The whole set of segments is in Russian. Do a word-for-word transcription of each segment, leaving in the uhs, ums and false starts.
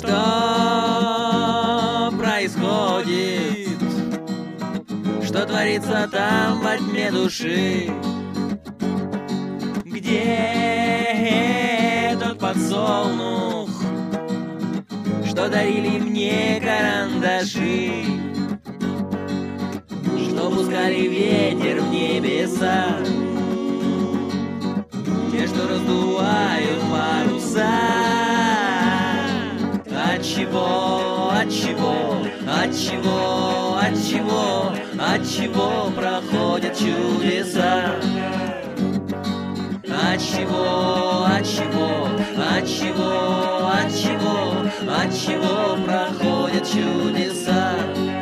Что происходит? Что творится там во тьме души? Где тот подсолнух, что дарили мне карандаши, что пускали ветер в небеса, те, что раздувают паруса? Отчего, отчего, отчего, отчего, отчего проходят чудеса? Отчего, отчего, отчего, отчего, отчего проходят чудеса?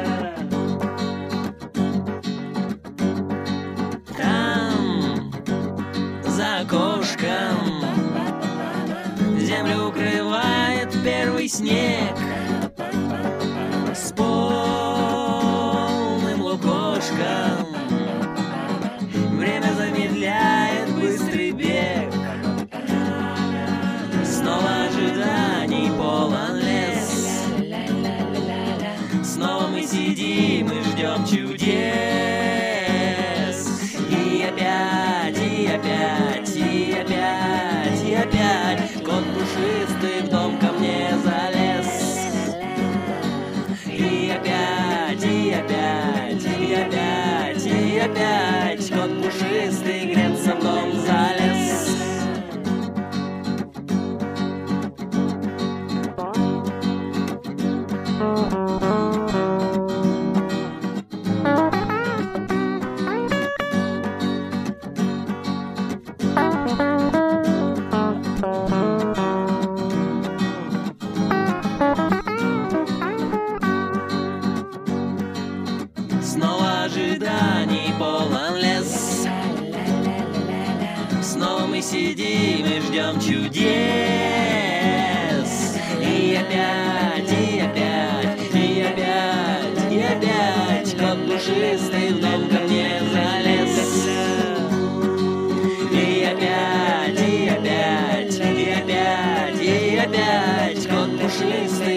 Там, за окошком, землю укрывает первый снег с полным лукошком. Время замедляет быстрый бег. Снова ожиданий полон лес. Снова мы сидим и ждем чудес. И опять, и опять, и опять, и опять кот пушистый в дом ко мне залез. И опять, и опять, и опять, и опять кот пушистый греться в дом залез. Снова ожиданий полон лес. Снова мы сидим и ждем чудес. И опять, и опять, и опять, и опять кот пушистый в дом ко мне залез. И опять, и опять, и опять, и опять кот пушистый